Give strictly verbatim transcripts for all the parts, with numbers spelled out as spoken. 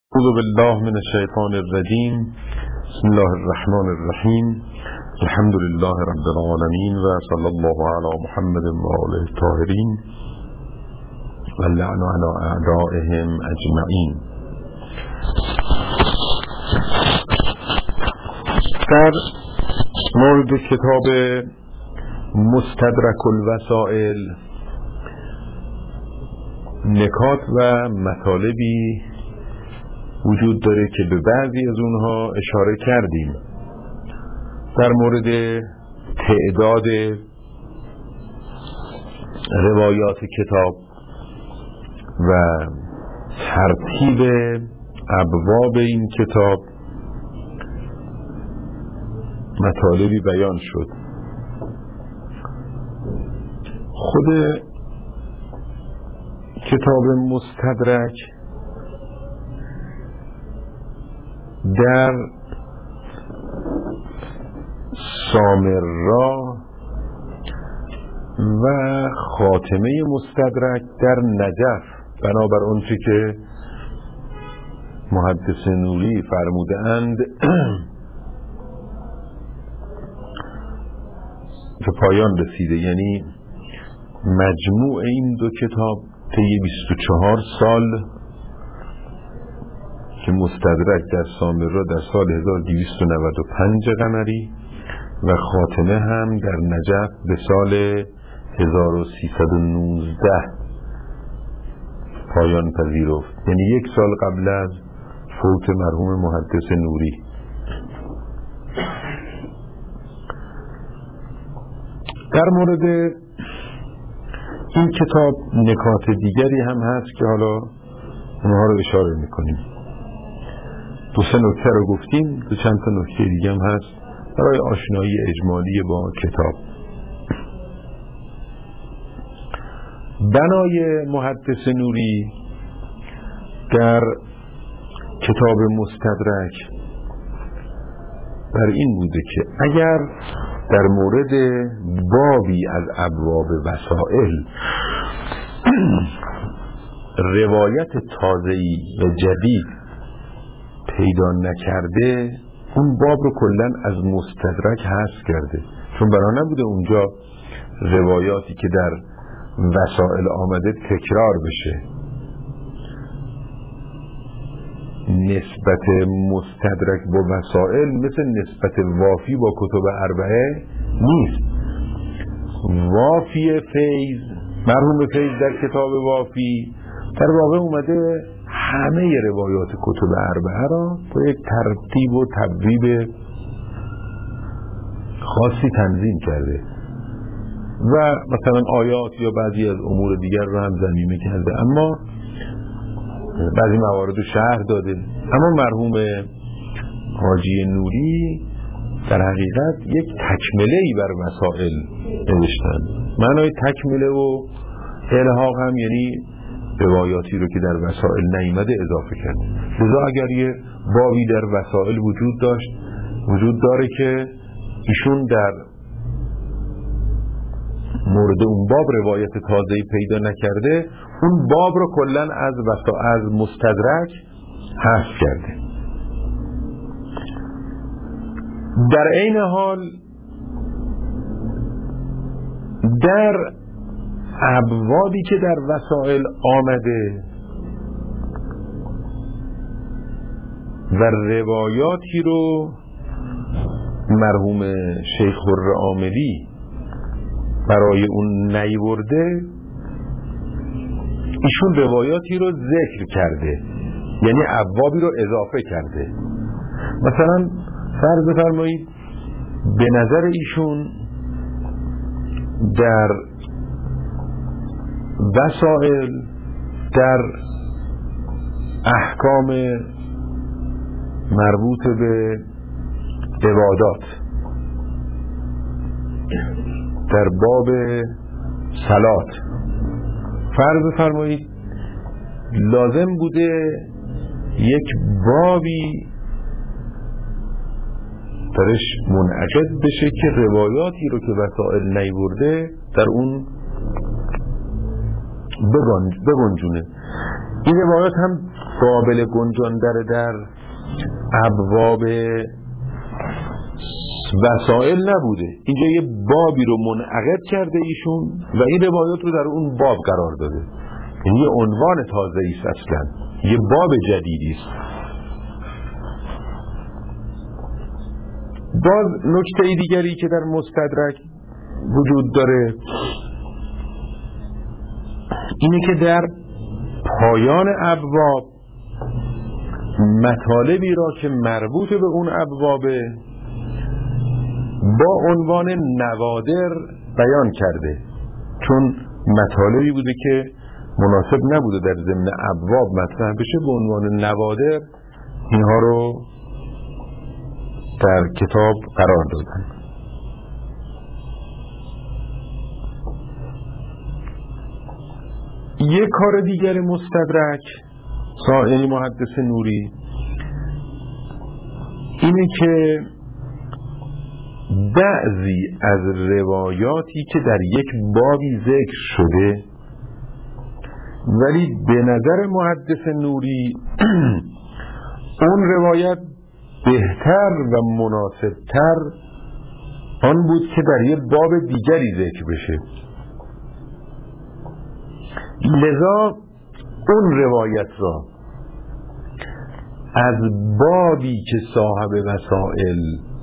اعوذ بالله من الشیطان الرجیم. بسم الله الرحمن الرحیم. الحمد لله رب العالمین و صلی الله علی محمد و آله الطاهرین و اللعن علی اعدائهم اجمعین. در مورد کتاب مستدرک الوسائل نکات و مطالبی وجود داره که به بعضی از اونها اشاره کردیم. در مورد تعداد روایات کتاب و ترتیب ابواب این کتاب مطالبی بیان شد. خود کتاب مستدرک در سامرا و خاتمه مستدرک در نجف بنابر اونچه که محدث نوری فرموده اند به پایان رسیده. یعنی مجموع این دو کتاب طی بیست و چهار سال که مستدرک در سامرا در سال هزار و دویست و نود و پنج قمری و خاتمه هم در نجف به سال هزار و سیصد و نوزده پایان پذیرفت. یعنی یک سال قبل از فوت مرحوم محدث نوری. در مورد این کتاب نکات دیگری هم هست که حالا اونها رو اشاره میکنیم. دو سه نکته رو گفتیم، دو چند تا نکته دیگه هم هست برای آشنایی اجمالی با کتاب. بنای محدث نوری در کتاب مستدرک بر این بوده که اگر در مورد بابی از ابواب وسائل روایت تازه‌ای و جدید پیدا نکرده، اون باب رو کلن از مستدرک حذف کرده، چون برای نبوده اونجا روایاتی که در وسائل آمده تکرار بشه. نسبت مستدرک با وسائل مثل نسبت وافی با کتب اربعه نیست. وافی فیض، مرحوم فیض در کتاب وافی در واقع اومده همه روایات کتب اربعه را با یک ترتیب و تبویب خاصی تنظیم کرده و مثلا آیات یا بعضی از امور دیگر را هم ضمیمه کرده، اما بعضی موارد رو شرح داده. اما مرحوم حاجی نوری در حقیقت یک تکمله‌ای بر مسائل نوشتن. معنای تکمله و الحاق هم یعنی روایاتی رو که در وسائل نیامده اضافه کرد. لذا اگر یه بابی در وسائل وجود داشت وجود داره که ایشون در مورد اون باب روایت تازه‌ای پیدا نکرده، اون باب رو کلاً از وسائل از مستدرک حذف کرده. در عین حال در ابوابی که در وسائل آمده و روایاتی رو مرحوم شیخ الرعاملی برای اون نیورده، ایشون روایاتی رو ذکر کرده، یعنی ابوابی رو اضافه کرده. مثلا فرض بفرمایید به نظر ایشون در وسائل در احکام مربوط به عبادات در باب صلات فرض بفرمایید لازم بوده یک بابی درش منعقد بشه که روایاتی رو که وسائل نیورده در اون بگنجونه. این روایات هم قابل گنجاندن در ابواب وسائل نبوده. اینجا یه بابی رو منعقد کرده ایشون و این روایات رو در اون باب قرار داده. یعنی یه عنوان تازه‌ای است، اصلا یه باب جدیدی است. باز نکته دیگری که در مستدرک وجود داره اینه که در پایان ابواب مطالبی را که مربوط به اون ابوابه با عنوان نوادر بیان کرده، چون مطالبی بوده که مناسب نبوده در ضمن ابواب مطرح بشه، به عنوان نوادر اینها رو در کتاب قرار دادن. یک کار دیگر مستدرک یعنی محدث نوری اینه که بعضی از روایاتی که در یک بابی ذکر شده ولی به نظر محدث نوری اون روایت بهتر و مناسبتر آن بود که در یک باب دیگری ذکر بشه، لذا اون روایت را از بابی که صاحب وسائل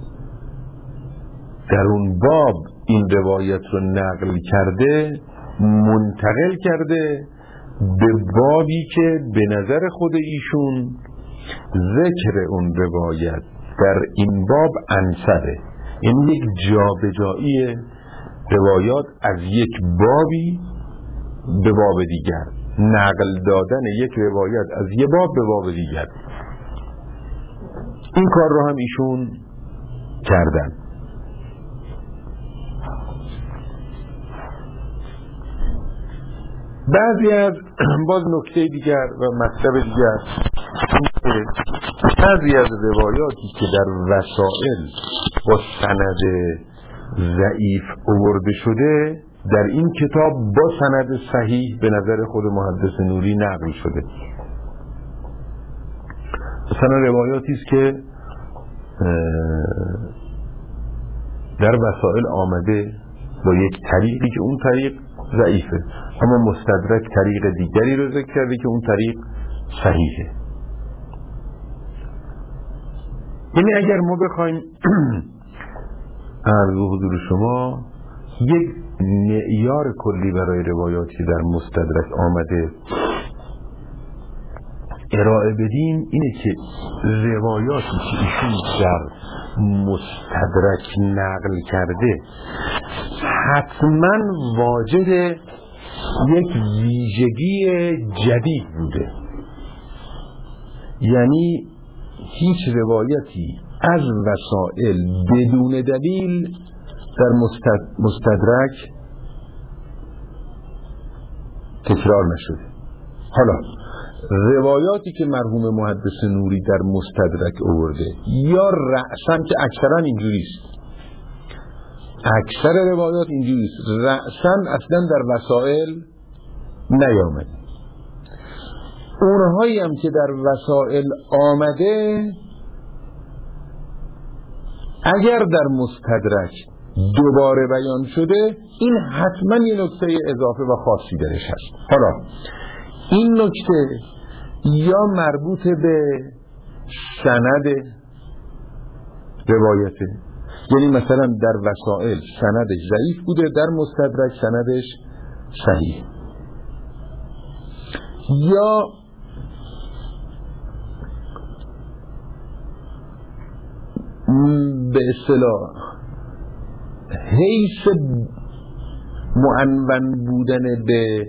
در اون باب این روایت رو نقل کرده منتقل کرده به بابی که به نظر خود ایشون ذکر اون روایت در این باب انسبه. این یک جابجایی روایات از یک بابی به باب دیگر، نقل دادن یک روایت از یک باب به باب دیگر، این کار رو هم ایشون کردن. بعضی از باز نکته دیگر و مطلب دیگر بعضی از روایاتی که در وسائل با سند ضعیف آورده شده در این کتاب با سند صحیح به نظر خود محدث نوری نقل شده. مثلا روایاتی است که در وسائل آمده با یک طریقی که اون طریق ضعیفه، اما مستدرک طریق دیگری رو ذکر کرده که اون طریق صحیحه. یعنی اگر ما بخوایم عرض حضور شما یک معیار کلی برای روایاتی در مستدرک آمده ارائه بدیم، اینه که روایاتی که ایشون در مستدرک نقل کرده حتما واجد یک ویژگی جدید بوده. یعنی هیچ روایتی از وسائل بدون دلیل در مستدرک تکرار نشده. حالا روایاتی که مرحوم محدث نوری در مستدرک آورده یا رأساً که اکثرا اینجوریست، اکثر روایات اینجوریست، رأساً اصلا در وسائل نیامده. اونهایی هم که در وسائل آمده اگر در مستدرک دوباره بیان شده این حتما یه نکته اضافه و خاصی درش هست. حالا این نکته یا مربوط به سند روایته، یعنی مثلا در وسائل سندش ضعیف بوده، در مستدرک سندش صحیح، یا به اصطلاح حیث معنون بودن به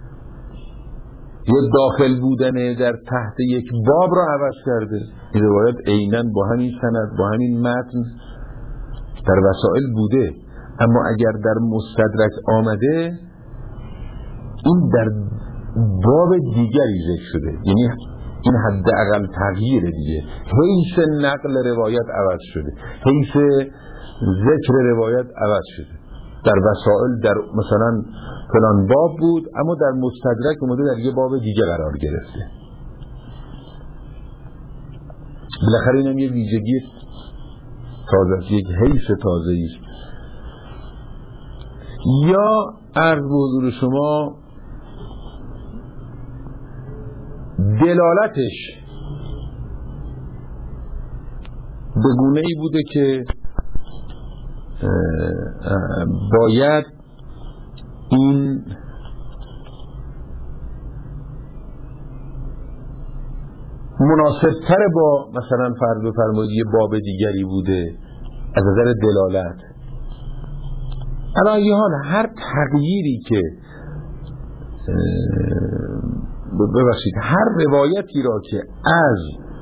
یا داخل بودن در تحت یک باب را عوض کرده. این روایت عیناً با همین سند با همین متن در وسائل بوده، اما اگر در مستدرک آمده این در باب دیگری ذکر شده، یعنی این حداقل تغییر دیگه، حیث نقل روایت عوض شده، حیث ذکر روایت عوض شده. در وسائل در مثلا فلان باب بود اما در مستدرک اومده در یه باب دیگه قرار گرفته. بالاخره اینم یه ویژگی تازه است، یک حیث تازه است. یا عرض به حضور شما دلالتش به گونه ای بوده که باید این مناسبتر با مثلا فرض بفرمایید یه باب دیگری بوده از نظر دلالت. علی حال هر تغییری که ببخشید هر روایتی را که از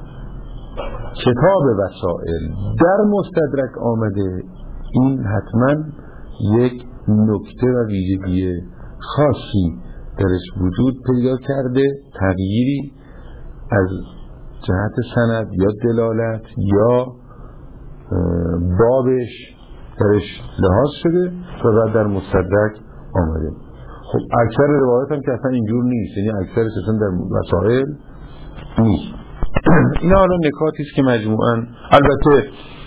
کتاب وسائل در مستدرک آمده، این حتما یک نکته و ویژگی خاصی درش وجود پیدا کرده، تغییری از جهت سند یا دلالت یا بابش درش لحاظ شده و بعد در مستدرک آمده. خب اکثر روایات هم که اصلا اینجور نیست، یعنی اکثرش اصلا در وسائل نیست. اینا حالا نکاتی است که مجموعاً، البته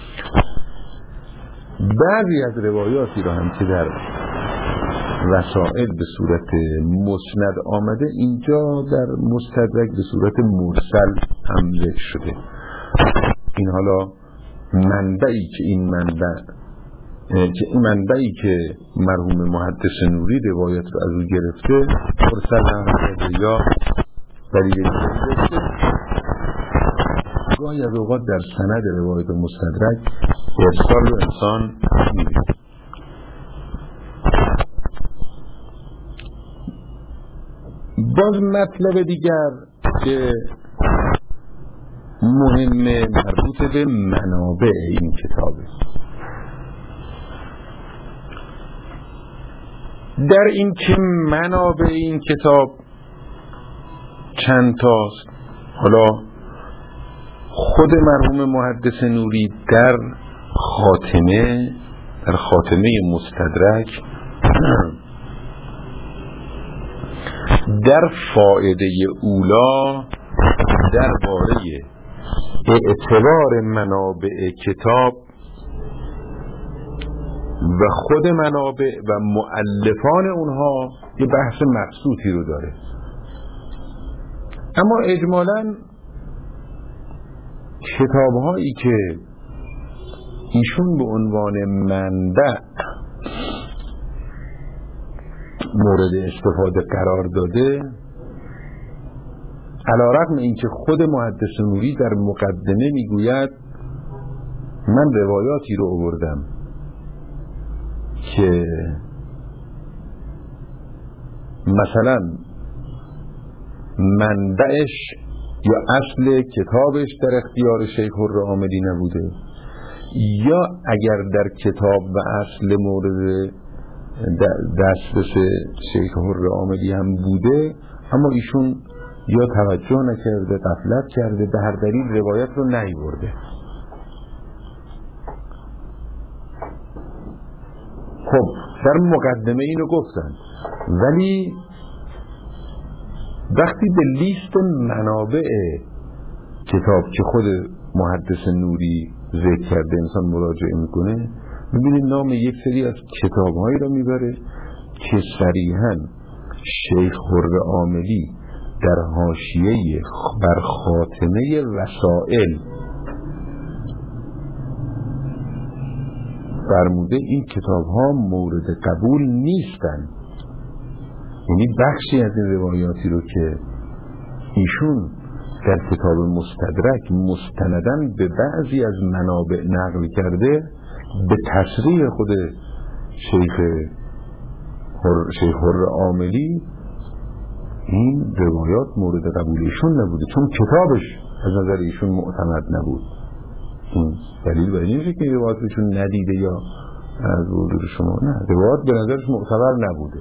بعضی از روایاتی را هم که در وسائل به صورت مسند آمده، اینجا در مستدرک به صورت مرسل هم ذکر شده. این حالا منبعی که این منبع که این منبعی که مرحوم محدث نوری روایت رو از او گرفته مرسل هم کرده یا دلیل گرفته، گاهی از اوقات در سند روایت مستدرک ارسال رو انسان می‌بینه. باز مطلب دیگر که مهمه مربوط به منابع این کتابه. در این که منابع این کتاب چند تاست، حالا خود مرحوم محدث نوری در خاتمه در خاتمه مستدرک در فائده اولا درباره اعتبار منابع کتاب و خود منابع و مؤلفان اونها یه بحث مبسوطی رو داره. اما اجمالاً کتاب‌هایی که ایشون به عنوان منبع مورد استفاده قرار داده، علی‌رغم اینکه خود محدث نوری در مقدمه میگوید من روایاتی رو آوردم که مثلا منبعش یا اصل کتابش در اختیار شیخ حرعاملی نبوده، یا اگر در کتاب و اصل مورد دسترس شیخ حرعاملی هم بوده، اما ایشون یا توجه نکرده، غفلت کرده، به هر دلیل روایت رو نیاورده. خب در مقدمه این رو گفتن، ولی وقتی به لیست منابع کتاب که خود محدث نوری ذکر کرده انسان مراجعه میکنه، میبینید نام یک سری از کتابهایی رو میبره که صریحاً شیخ حرعاملی در حاشیه بر خاتمه وسائل فرموده این کتابها مورد قبول نیستن. یعنی بخشی از این روایاتی رو که ایشون در کتاب مستدرک مستندن به بعضی از منابع نقل کرده، به تصریح خود شیخ حر شیخ حرعاملی این روایات مورد قبول ایشون نبوده، چون کتابش از نظر ایشون معتمد نبود. این دلیل بر این که روایات ایشون ندیده یا از وجود شما، نه، روایات به نظرش معتبر نبوده.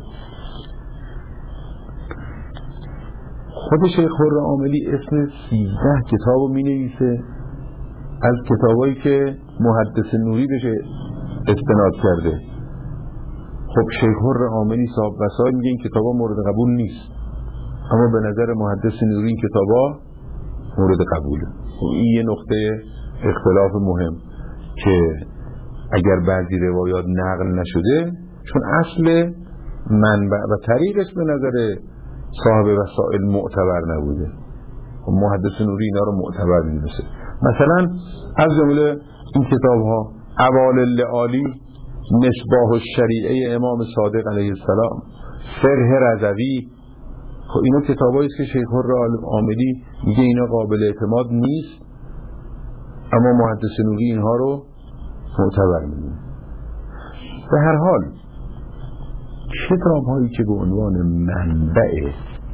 خود شیخ حرعاملی اسم سیزده کتاب رو می نویسه از کتابایی که محدث نوری بشه استناد کرده. خب شیخ حرعاملی صاحب وسائل میگه این کتابا مورد قبول نیست، اما به نظر محدث نوری این کتابا مورد قبوله. این یه نقطه اختلاف مهم که اگر بعضی روایات نقل نشده، چون اصل منبع و طریقش به نظر صاحب وسائل معتبر نبوده، محدث نوری اینا رو معتبر می‌دونسته. مثلا از جمله این کتاب ها اوالل لعالی، مصباح الشریعه امام صادق علیه السلام، فرح رضوی، خب اینا کتابایی است که شیخ العاملی میگه اینا قابل اعتماد نیست، اما محدث نوری اینها رو معتبر میدونه. به هر حال کتاب هایی که به عنوان منبع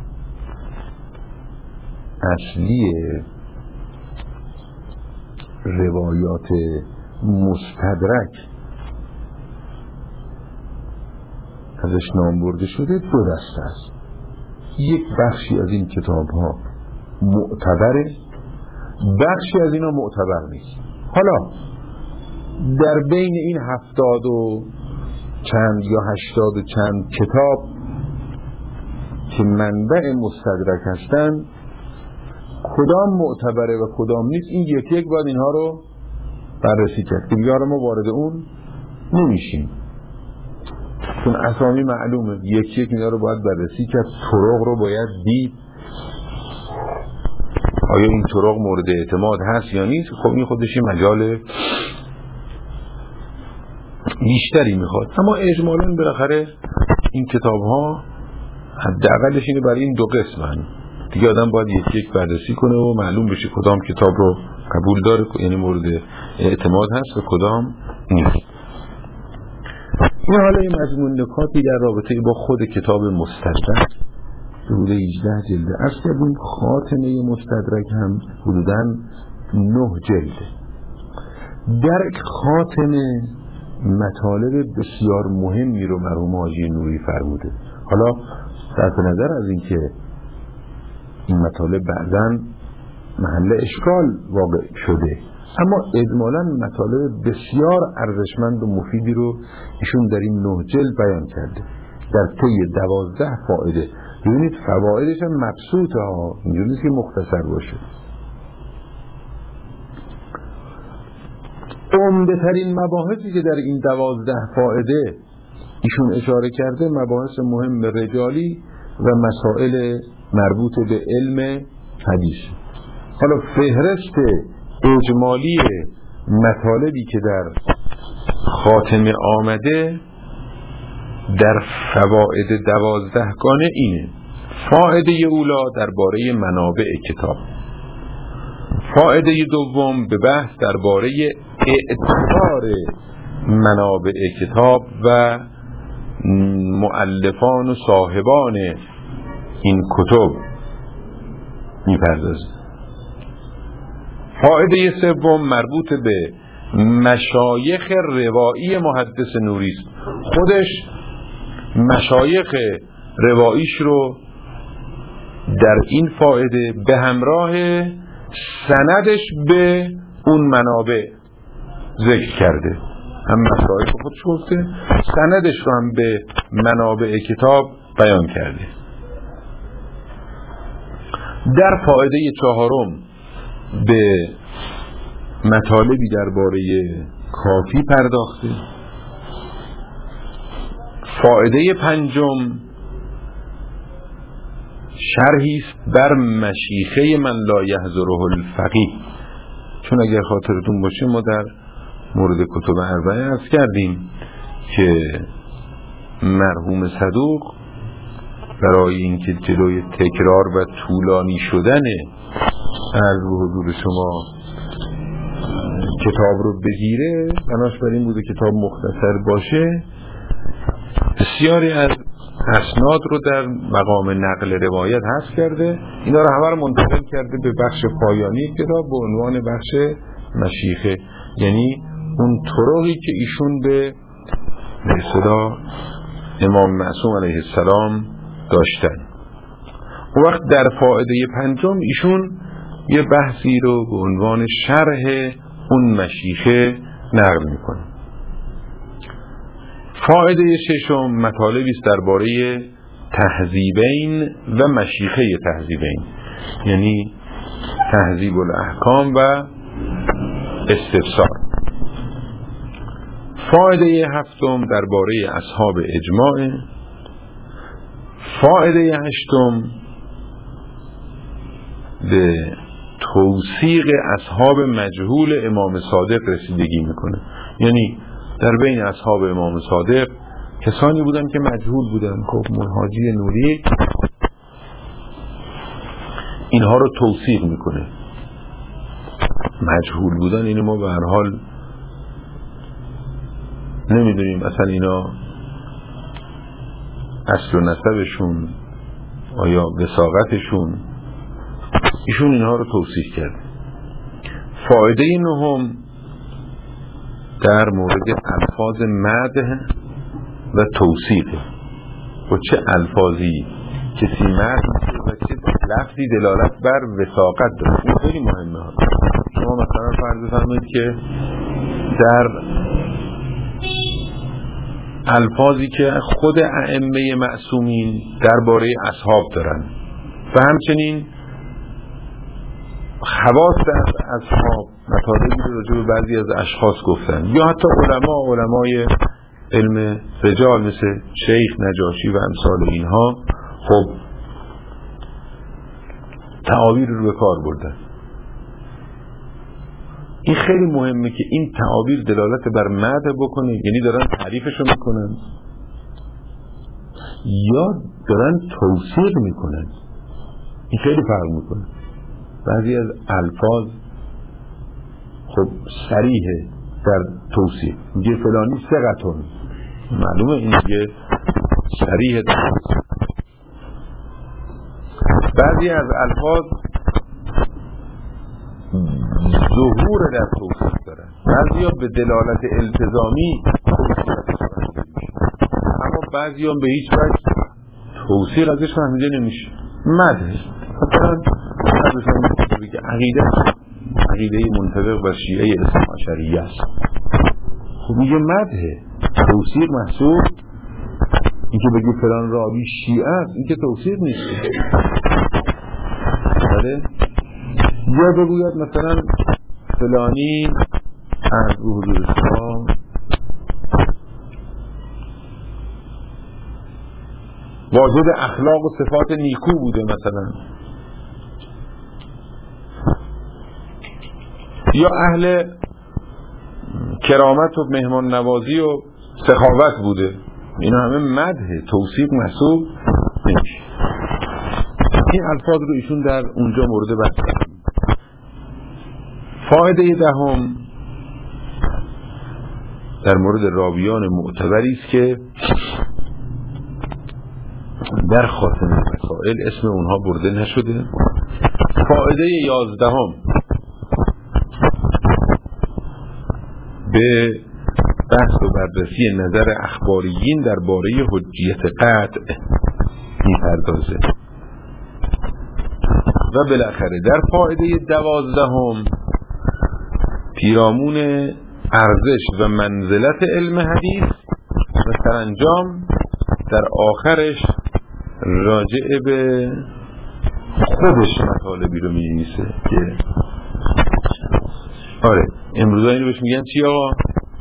اصلی روایات مستدرک ازش نام برده شده دو دسته است. یک بخشی از این کتاب ها معتبره، بخشی از اینا معتبر نیست. حالا در بین این هفتاد و چند یا هشتاد و چند کتاب که منبع مستدرک هستن، کدام معتبره و کدام نیست، این یکی یک باید اینها رو بررسی کرد که بیاره ما وارد اون نمیشیم، چون اسامی معلومه، یکی یک اینها رو باید بررسی کرد، طرق رو باید دید آیا این طرق مورد اعتماد هست یا نیست. خب این خودش مجال بیشتری میخواد، اما اجمالاً بالاخره این کتاب ها حداقلش اینه برای این دو قسمن دیگه، آدم باید یک یک بررسی کنه و معلوم بشه کدام کتاب رو قبول داره، یعنی مورد اعتماد هست و کدام نیست. این حالا این مضمون نکاتی در رابطه با خود کتاب مستدرک حدود هجده جلده است که این خاتمه مستدرک هم حدوداً نه جلده. در خاتمه مطالب بسیار مهمی رو مرحوم حاجی نوری فرموده. حالا صرف نظر از این که این مطالب بعضاً محل اشکال واقع شده، اما اجمالاً مطالب بسیار ارزشمند و مفیدی رو ایشون در این نه جلد بیان کرده در طی دوازده فائده. ببینید فوایدش هم مبسوطه ها، اینجوری نیست که مختصر باشه. عمده ترین مباحثی که در این دوازده فائده ایشون اشاره کرده مباحث مهم رجالی و مسائل مربوط به علم حدیث. حالا فهرست اجمالی مطالبی که در خاتمه آمده در فوائد دوازدهگانه اینه: فائده اولا درباره منابع کتاب، فائده دوم به بحث درباره اعتبار منابع کتاب و مؤلفان و صاحبان این کتب می‌پردازه. فائده سوم مربوط به مشایخ روایی محدث نوری است. خودش مشایخ رواییش رو در این فائده به همراه سندش به اون منابع ذکر کرده، هم مشایخ خودش گفته، سندش رو هم به منابع کتاب بیان کرده. در فائده چهارم به مطالبی درباره کافی پرداخته. فائده پنجم شرحی است بر مشیخه من لا یحضره الفقیه، چون اگر خاطرتون باشه ما در مورد کتب اربعه عرض کردیم که مرحوم صدوق برای اینکه جلوی تکرار و طولانی شدن عرض به حضور شما کتاب رو بگیره، بناش بر این بوده کتاب مختصر باشه، بسیاری از اسناد رو در مقام نقل روایت حذف کرده، اینا رو همه رو منتقل کرده به بخش پایانی کتاب به عنوان بخش مشیخه، یعنی اون طرقی که ایشون به اصطلاح امام معصوم علیه السلام داشتن. اون وقت در فائده پنجم ایشون یه بحثی رو به عنوان شرح اون مشیخه نقل میکنه. فائده ششم مطالبی است درباره تهذیبین و مشیخه تهذیبین، یعنی تهذیب الاحکام و استفسار. فایده هفتم درباره اصحاب اجماع. فایده هشتم به توثیق اصحاب مجهول امام صادق رسیدگی میکنه. یعنی در بین اصحاب امام صادق کسانی بودن که مجهول بودن. خب حاجی نوری اینها رو توثیق میکنه. مجهول بودن اینو ما به هر حال نمیدونیم اصلا اینا اصل و نسبشون آیا وثاقتشون، ایشون اینها رو توصیف کرد. فایده نهم در مورد الفاظ مدح و توصیف و چه الفاظی کسی مدح و چه لفظی دلالت بر وثاقت داره. این خیلی مهمه. شما مثلا فرض فرمایید که در الفاظی که خود ائمه معصومین درباره اصحاب دارن و همچنین خواص از اصحاب مطالبی رو راجع به بعضی از اشخاص گفتن، یا حتی علما علمای علم رجال مثل شیخ نجاشی و امثال اینها خب تعابیر رو به کار بردن. این خیلی مهمه که این تعابیر دلالت بر مدح بکنه، یعنی دارن تعریفشو میکنن یا دارن توصیف میکنن. این خیلی فرق میکنه. بعضی از الفاظ خب صریحه در توصیف، میگه فلانی ثقتون، معلومه این دیگه صریحه در توصیف. بعضی از الفاظ ظهور در توصیف دارن، بعضی ها به دلالت التزامی اما بعضی ها به هیچ وجه توصیف ازش فهمیده نمیشه. مدح مثلا بگه عقیده عقیده منطبق بر شیعه اثنا عشریه است، خب میگه مدح. توصیف محسوب این که بگه فلان راوی شیعه است، این که توصیف نیست. بله؟ یا بگوید مثلا فلانی از حضور شما واجد اخلاق و صفات نیکو بوده مثلا، یا اهل کرامت و مهمان نوازی و سخاوت بوده. اینا همه مدح، توصیف محسوب نمیشه. این الفاظ رو ایشون در اونجا مورد بحث کردن. فایده دهم در مورد راویان معتبری است که در خاتمه مسائل اسم اونها برده نشده. فایده یازدهم به بحث و بررسی نظر اخباریین درباره حجیت قطع می‌پردازه. و بالاخره در فایده دوازدهم پیرامون ارزش و منزلت علم حدیث و سرانجام در آخرش راجع به خودش مطالبی رو می‌نویسه که آره امروز اینو بهش میگن چی آقا؟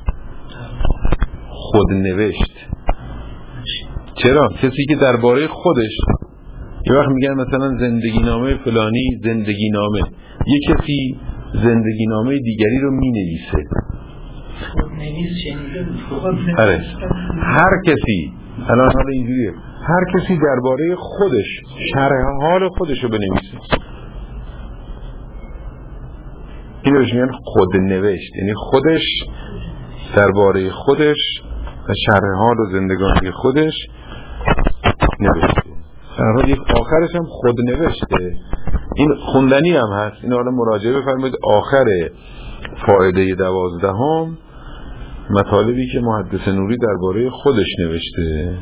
خودنوشت. چرا؟ کسی که درباره خودش یه وقت میگن مثلا زندگی نامه فلانی زندگی نامه، یه کسی زندگی نامه دیگری رو مینویسه. آره هر کسی الان حالا اینجوریه، هر کسی درباره خودش شرح حال خودش رو بنویسه. این رو میگن خودنوشت، یعنی خودش درباره خودش و شرح حال و زندگانی خودش نوشته. در حال یک آخرش هم خودنوشته. این خوندنی هم هست. این حالا مراجعه بفرمایید آخر فایده دوازدهم مطالبی که محدث نوری درباره خودش نوشته.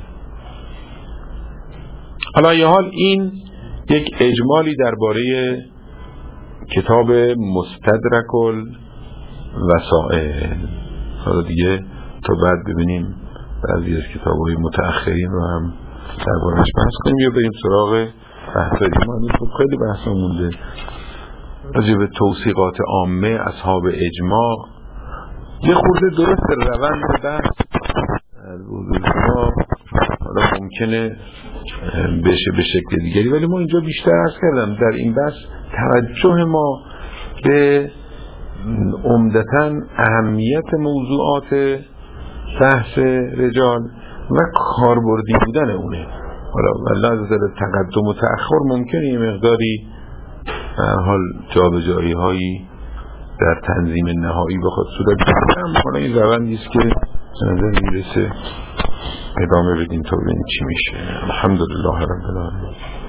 حالا یه حال این یک اجمالی درباره کتاب مستدرک الوسائل. حالا دیگه تا بعد ببینیم بعضی از کتاب‌های متأخرین رو هم درباره‌اش بحث کنیم یا بریم سراغ بحث‌های ما. خب خیلی بحثا مونده. راجع به توثیقات عامه، اصحاب اجماع، یه خورده درست روند بحث از حضور شما حالا ممکنه بشه به شکل دیگری، ولی ما اینجا بیشتر عرض کردم در این بحث توجه ما به عمدتاً اهمیت موضوعات بحث رجال و کاربردی بودن اونه. حالا والله از نظر تقدم و تأخر ممکنه یه مقداری حال جابجایی هایی در تنظیم نهایی بخواد صورت بگیره، حالا این روندی است که به نظر میرسه ادامه بدیم تا ببینیم چی میشه. الحمدلله رب العالمین.